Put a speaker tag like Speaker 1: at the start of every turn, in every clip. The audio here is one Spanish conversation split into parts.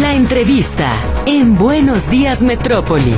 Speaker 1: La entrevista en Buenos Días Metrópoli.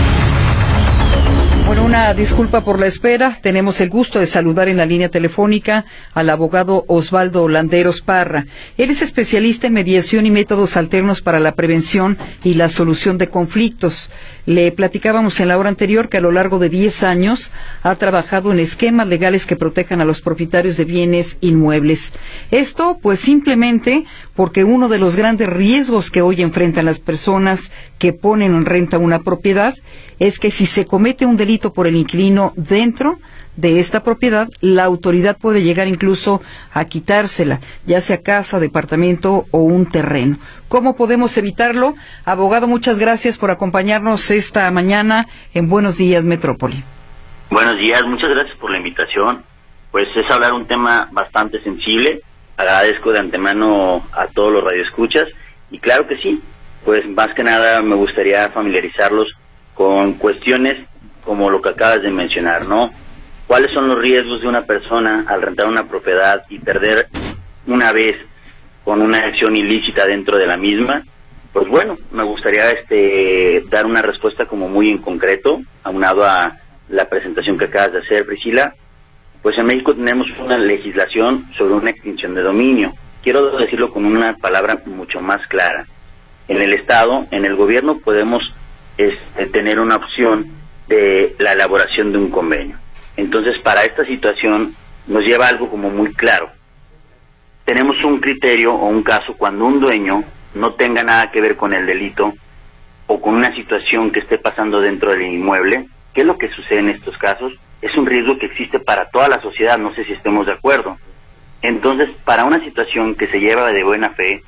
Speaker 2: Bueno, una disculpa por la espera. Tenemos el gusto de saludar en la línea telefónica al abogado Osvaldo Landeros Parra. Él es especialista en mediación y métodos alternos para la prevención y la solución de conflictos. Le platicábamos en la hora anterior que a lo largo de 10 años ha trabajado en esquemas legales que protejan a los propietarios de bienes inmuebles. Esto, pues simplemente porque uno de los grandes riesgos que hoy enfrentan las personas que ponen en renta una propiedad es que si se comete un delito por el inquilino dentro de esta propiedad, la autoridad puede llegar incluso a quitársela, ya sea casa, departamento o un terreno. ¿Cómo podemos evitarlo? Abogado, muchas gracias por acompañarnos esta mañana en Buenos Días Metrópoli.
Speaker 3: Buenos días, muchas gracias por la invitación. Pues es hablar un tema bastante sensible. Agradezco de antemano a todos los radioescuchas y claro que sí, pues más que nada me gustaría familiarizarlos con cuestiones como lo que acabas de mencionar, ¿no? ¿Cuáles son los riesgos de una persona al rentar una propiedad y perder una vez con una acción ilícita dentro de la misma? Pues bueno, me gustaría dar una respuesta como muy en concreto, aunado a la presentación que acabas de hacer, Priscila. Pues en México tenemos una legislación sobre una extinción de dominio. Quiero decirlo con una palabra mucho más clara. En el Estado, en el gobierno, podemos tener una opción de la elaboración de un convenio. Entonces, para esta situación nos lleva algo como muy claro. Tenemos un criterio o un caso cuando un dueño no tenga nada que ver con el delito o con una situación que esté pasando dentro del inmueble. ¿Qué es lo que sucede en estos casos? Es un riesgo que existe para toda la sociedad, no sé si estemos de acuerdo. Entonces, para una situación que se lleva de buena fe...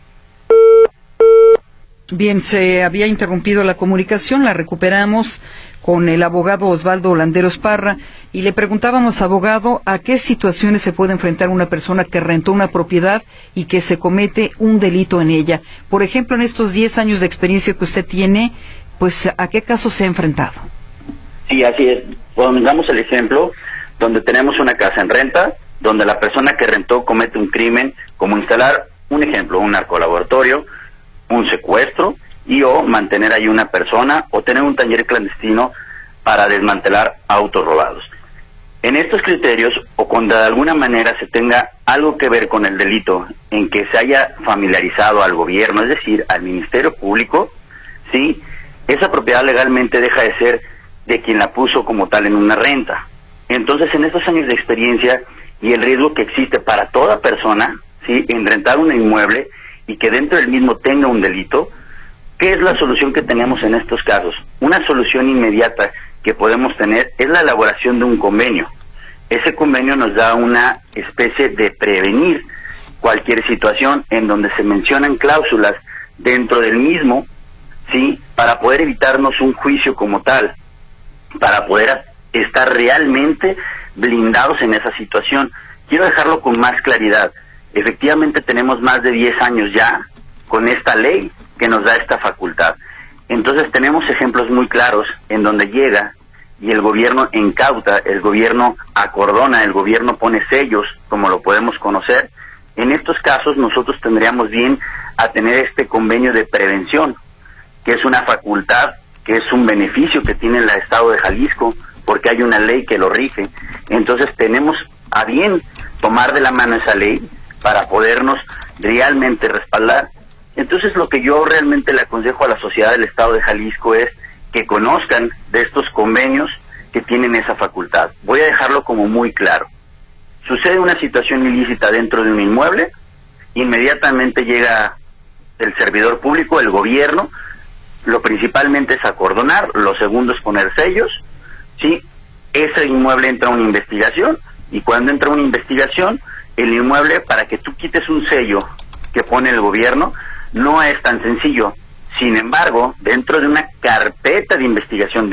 Speaker 2: Bien, se había interrumpido la comunicación, la recuperamos con el abogado Osvaldo Landeros Parra y le preguntábamos, abogado, ¿a qué situaciones se puede enfrentar una persona que rentó una propiedad y que se comete un delito en ella? Por ejemplo, en estos 10 años de experiencia que usted tiene, pues, ¿a qué casos se ha enfrentado? Sí,
Speaker 3: así es. Pongamos el ejemplo donde tenemos una casa en renta, donde la persona que rentó comete un crimen, como instalar, un ejemplo, un narcolaboratorio, un secuestro y o mantener ahí una persona o tener un taller clandestino para desmantelar autos robados. En estos criterios o cuando de alguna manera se tenga algo que ver con el delito en que se haya familiarizado al gobierno, es decir, al Ministerio Público, ¿sí? Esa propiedad legalmente deja de ser de quien la puso como tal en una renta. Entonces, en estos años de experiencia y el riesgo que existe para toda persona, ¿sí?, en rentar un inmueble y que dentro del mismo tenga un delito, ¿qué es la solución que tenemos en estos casos? Una solución inmediata que podemos tener es la elaboración de un convenio. Ese convenio nos da una especie de prevenir cualquier situación en donde se mencionan cláusulas dentro del mismo, ¿sí?, para poder evitarnos un juicio como tal, para poder estar realmente blindados en esa situación. Quiero dejarlo con más claridad. Efectivamente tenemos más de 10 años ya con esta ley que nos da esta facultad. Entonces tenemos ejemplos muy claros en donde llega y el gobierno incauta, el gobierno acordona, el gobierno pone sellos, como lo podemos conocer. En estos casos nosotros tendríamos bien a tener este convenio de prevención, que es una facultad, que es un beneficio que tiene el Estado de Jalisco, porque hay una ley que lo rige. Entonces tenemos a bien tomar de la mano esa ley para podernos realmente respaldar. Entonces lo que yo realmente le aconsejo a la sociedad del Estado de Jalisco es que conozcan de estos convenios que tienen esa facultad. Voy a dejarlo como muy claro. Sucede una situación ilícita dentro de un inmueble, inmediatamente llega el servidor público, el gobierno, lo principalmente es acordonar, lo segundo es poner sellos, ¿sí? Ese inmueble entra a una investigación y cuando entra una investigación, el inmueble, para que tú quites un sello que pone el gobierno, no es tan sencillo. Sin embargo, dentro de una carpeta de investigación,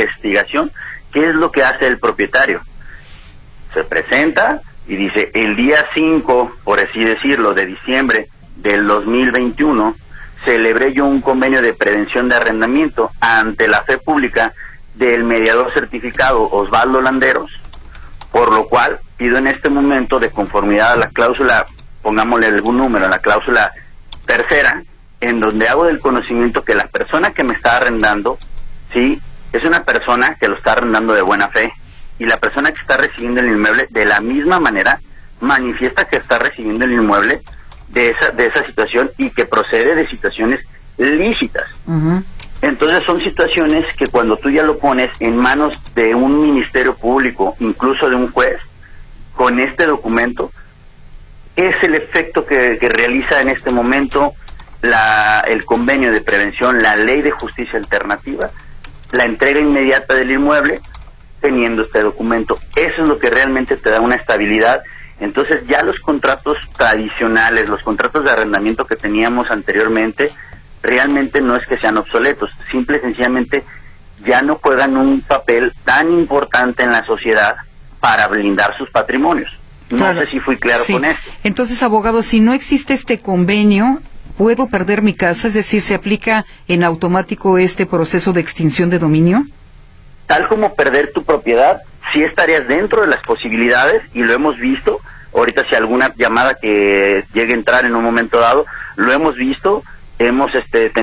Speaker 3: ¿qué es lo que hace el propietario? Se presenta y dice, el día 5, por así decirlo, de diciembre del 2021, celebré yo un convenio de prevención de arrendamiento ante la fe pública del mediador certificado Osvaldo Landeros, por lo cual pido en este momento, de conformidad a la cláusula, pongámosle algún número, a la cláusula tercera, en donde hago del conocimiento que la persona que me está arrendando, sí, es una persona que lo está arrendando de buena fe, y la persona que está recibiendo el inmueble de la misma manera manifiesta que está recibiendo el inmueble de esa situación y que procede de situaciones lícitas. Entonces son situaciones que cuando tú ya lo pones en manos de un ministerio público, incluso de un juez, con este documento, es el efecto que realiza en este momento el convenio de prevención, la ley de justicia alternativa, la entrega inmediata del inmueble, teniendo este documento. Eso es lo que realmente te da una estabilidad. Entonces ya los contratos tradicionales, los contratos de arrendamiento que teníamos anteriormente, realmente no es que sean obsoletos, simple y sencillamente ya no juegan un papel tan importante en la sociedad para blindar sus patrimonios. No sé si fui claro con esto.
Speaker 2: Entonces, abogado, si no existe este convenio, ¿puedo perder mi casa? Es decir, ¿se aplica en automático este proceso de extinción de dominio?
Speaker 3: Tal como perder tu propiedad, sí estarías dentro de las posibilidades, y lo hemos visto. Ahorita si alguna llamada que llegue a entrar en un momento dado, lo hemos visto. Hemos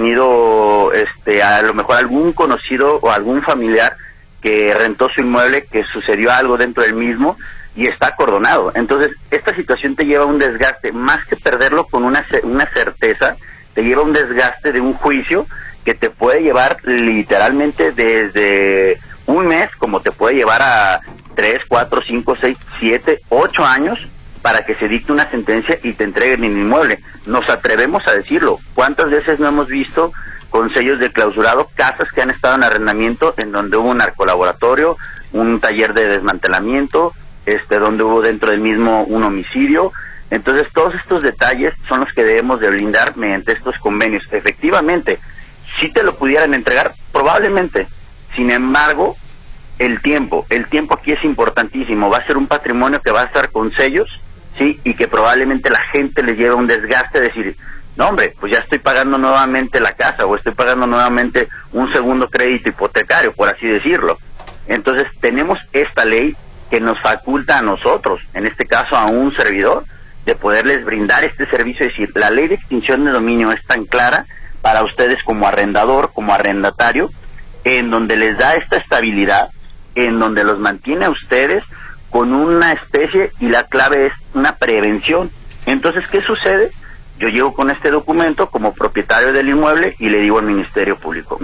Speaker 3: tenido a lo mejor algún conocido o algún familiar que rentó su inmueble, que sucedió algo dentro del mismo y está acordonado. Entonces, esta situación te lleva a un desgaste, más que perderlo con una certeza, te lleva a un desgaste de un juicio que te puede llevar literalmente desde un mes, como te puede llevar a 3, 4, 5, 6, 7, 8 años, para que se dicte una sentencia y te entreguen el inmueble. Nos atrevemos a decirlo. ¿Cuántas veces no hemos visto con sellos de clausurado casas que han estado en arrendamiento en donde hubo un narcolaboratorio, un taller de desmantelamiento, donde hubo dentro del mismo un homicidio? Entonces todos estos detalles son los que debemos de blindar mediante estos convenios. Efectivamente, si te lo pudieran entregar, probablemente. Sin embargo, el tiempo aquí es importantísimo. Va a ser un patrimonio que va a estar con sellos, sí, y que probablemente la gente le lleva un desgaste, decir, no hombre, pues ya estoy pagando nuevamente la casa, o estoy pagando nuevamente un segundo crédito hipotecario, por así decirlo. Entonces tenemos esta ley que nos faculta a nosotros, en este caso a un servidor, de poderles brindar este servicio. Es decir, la ley de extinción de dominio es tan clara para ustedes como arrendador, como arrendatario, en donde les da esta estabilidad, en donde los mantiene a ustedes con una especie, y la clave es una prevención. Entonces, ¿qué sucede? Yo llego con este documento como propietario del inmueble y le digo al Ministerio Público,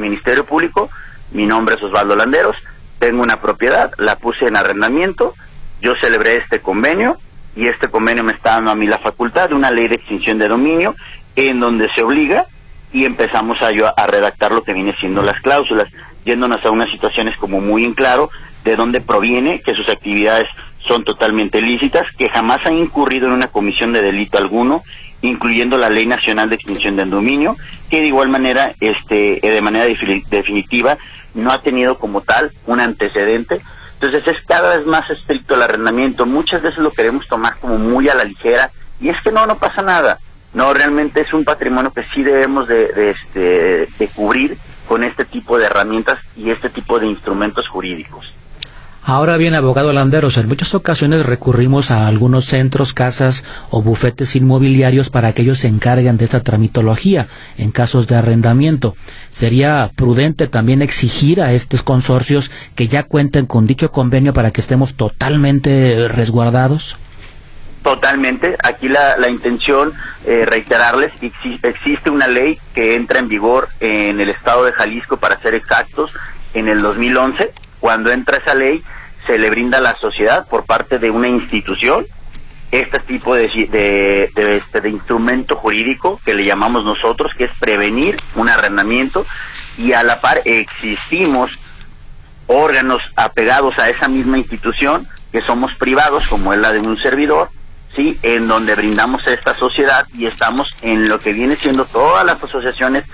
Speaker 3: mi nombre es Osvaldo Landeros, tengo una propiedad, la puse en arrendamiento, yo celebré este convenio, y este convenio me está dando a mí la facultad de una ley de extinción de dominio, en donde se obliga, y empezamos a redactar lo que viene siendo las cláusulas, yéndonos a unas situaciones como muy en claro de dónde proviene, que sus actividades son totalmente lícitas, que jamás han incurrido en una comisión de delito alguno, incluyendo la Ley Nacional de Extinción del Dominio, que de igual manera, de manera definitiva, no ha tenido como tal un antecedente. Entonces es cada vez más estricto el arrendamiento. Muchas veces lo queremos tomar como muy a la ligera, y es que no pasa nada. No, realmente es un patrimonio que sí debemos de cubrir con este tipo de herramientas y este tipo de instrumentos jurídicos.
Speaker 4: Ahora bien, abogado Landeros, en muchas ocasiones recurrimos a algunos centros, casas o bufetes inmobiliarios para que ellos se encarguen de esta tramitología en casos de arrendamiento. ¿Sería prudente también exigir a estos consorcios que ya cuenten con dicho convenio para que estemos totalmente resguardados?
Speaker 3: Totalmente. Aquí la intención, reiterarles, existe una ley que entra en vigor en el estado de Jalisco, para ser exactos, en el 2011. Cuando entra esa ley, se le brinda a la sociedad por parte de una institución este tipo de instrumento jurídico que le llamamos nosotros, que es prevenir un arrendamiento, y a la par existimos órganos apegados a esa misma institución, que somos privados, como es la de un servidor, sí, en donde brindamos a esta sociedad, y estamos en lo que viene siendo todas las asociaciones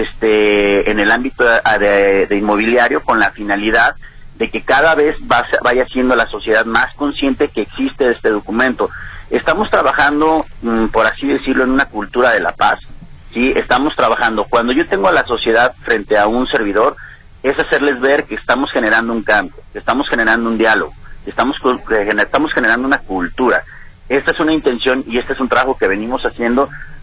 Speaker 3: en el ámbito de inmobiliario, con la finalidad de que cada vez vaya siendo la sociedad más consciente que existe este documento. Estamos trabajando, por así decirlo, en una cultura de la paz, ¿sí? Estamos trabajando, cuando yo tengo a la sociedad frente a un servidor, es hacerles ver que estamos generando un cambio, que estamos generando un diálogo, que estamos generando una cultura. Esta es una intención, y este es un trabajo que venimos haciendo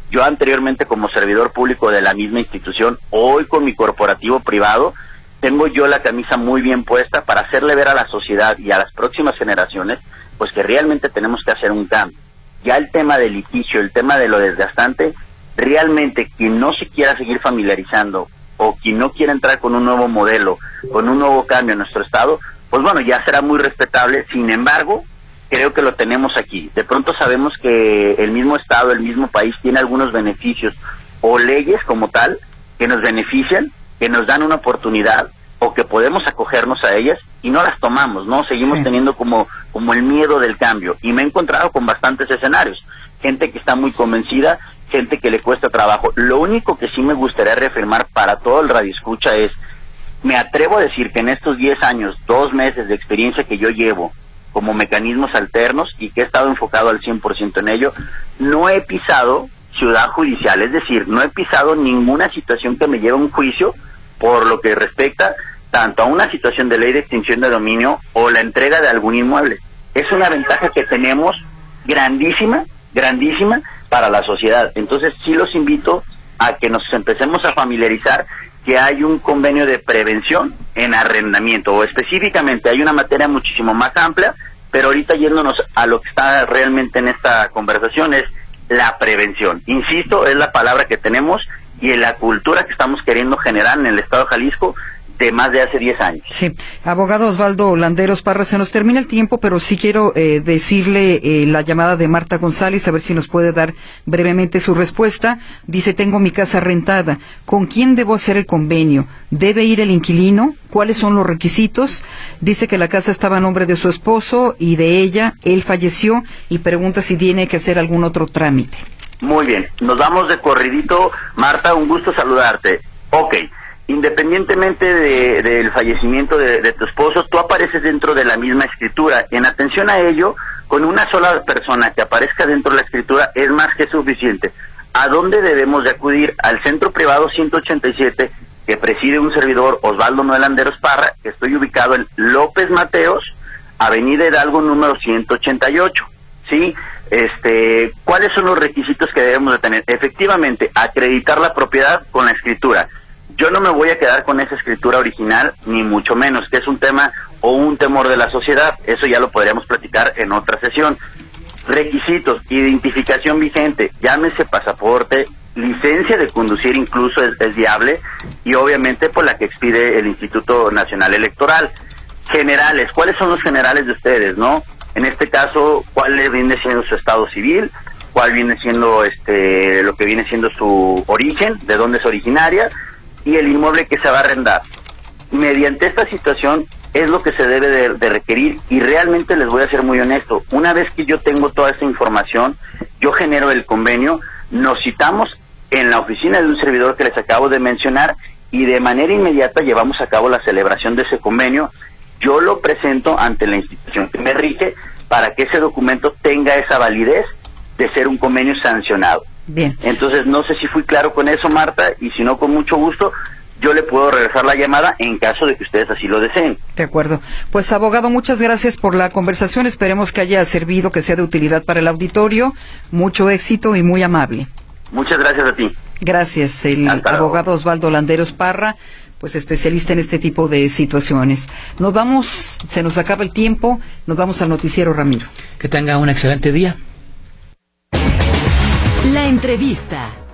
Speaker 3: yo anteriormente como servidor público de la misma institución, hoy con mi corporativo privado, tengo yo la camisa muy bien puesta para hacerle ver a la sociedad y a las próximas generaciones, pues que realmente tenemos que hacer un cambio. Ya el tema del litigio, el tema de lo desgastante, realmente quien no se quiera seguir familiarizando o quien no quiera entrar con un nuevo modelo, con un nuevo cambio en nuestro estado, pues bueno, ya será muy respetable. Sin embargo, creo que lo tenemos aquí. De pronto sabemos que el mismo estado, el mismo país tiene algunos beneficios o leyes como tal que nos benefician, que nos dan una oportunidad o que podemos acogernos a ellas y no las tomamos, ¿no? Seguimos teniendo como el miedo del cambio, y me he encontrado con bastantes escenarios, gente que está muy convencida, gente que le cuesta trabajo. Lo único que sí me gustaría reafirmar para todo el radioescucha es, me atrevo a decir que en estos 10 años, 2 meses de experiencia que yo llevo como mecanismos alternos y que he estado enfocado al 100% en ello, no he pisado ciudad judicial, es decir, no he pisado ninguna situación que me lleve a un juicio por lo que respecta tanto a una situación de ley de extinción de dominio o la entrega de algún inmueble. Es una ventaja que tenemos grandísima, grandísima para la sociedad. Entonces sí los invito a que nos empecemos a familiarizar que hay un convenio de prevención en arrendamiento, o específicamente hay una materia muchísimo más amplia, pero ahorita yéndonos a lo que está realmente en esta conversación es la prevención. Insisto, es la palabra que tenemos y en la cultura que estamos queriendo generar en el estado de Jalisco de más de hace 10 años.
Speaker 2: Sí, abogado Osvaldo Landeros Parra, se nos termina el tiempo, pero sí quiero decirle la llamada de Marta González, a ver si nos puede dar brevemente su respuesta. Dice, tengo mi casa rentada, ¿con quién debo hacer el convenio? ¿Debe ir el inquilino? ¿Cuáles son los requisitos? Dice que la casa estaba a nombre de su esposo y de ella, él falleció, y pregunta si tiene que hacer algún otro trámite.
Speaker 3: Muy bien, nos vamos de corridito. Marta, un gusto saludarte. Ok. Independientemente del fallecimiento de tu esposo, tú apareces dentro de la misma escritura. En atención a ello, con una sola persona que aparezca dentro de la escritura es más que suficiente. ¿A dónde debemos de acudir? Al Centro Privado 187, que preside un servidor, Osvaldo Noel Landeros Parra, que estoy ubicado en López Mateos, Avenida Hidalgo número 188. ¿Sí? ¿Cuáles son los requisitos que debemos de tener? Efectivamente, acreditar la propiedad con la escritura. Yo no me voy a quedar con esa escritura original, ni mucho menos, que es un tema o un temor de la sociedad. Eso ya lo podríamos platicar en otra sesión. Requisitos: identificación vigente, llámese pasaporte, licencia de conducir incluso es viable, y obviamente por la que expide el Instituto Nacional Electoral. Generales, ¿cuáles son los generales de ustedes, no? En este caso, ¿cuál viene siendo su estado civil? ¿Cuál viene siendo lo que viene siendo su origen? ¿De dónde es originaria? Y el inmueble que se va a arrendar. Mediante esta situación es lo que se debe de requerir, y realmente les voy a ser muy honesto. Una vez que yo tengo toda esta información, yo genero el convenio, nos citamos en la oficina de un servidor que les acabo de mencionar y de manera inmediata llevamos a cabo la celebración de ese convenio. Yo lo presento ante la institución que me rige para que ese documento tenga esa validez de ser un convenio sancionado.
Speaker 2: Bien.
Speaker 3: Entonces, no sé si fui claro con eso, Marta, y si no, con mucho gusto, yo le puedo regresar la llamada en caso de que ustedes así lo deseen.
Speaker 2: De acuerdo. Pues, abogado, muchas gracias por la conversación. Esperemos que haya servido, que sea de utilidad para el auditorio. Mucho éxito y muy amable.
Speaker 3: Muchas gracias a ti.
Speaker 2: Gracias. El abogado Osvaldo Landeros Parra, pues especialista en este tipo de situaciones. Nos vamos, se nos acaba el tiempo, nos vamos al noticiero, Ramiro.
Speaker 4: Que tenga un excelente día.
Speaker 1: La entrevista.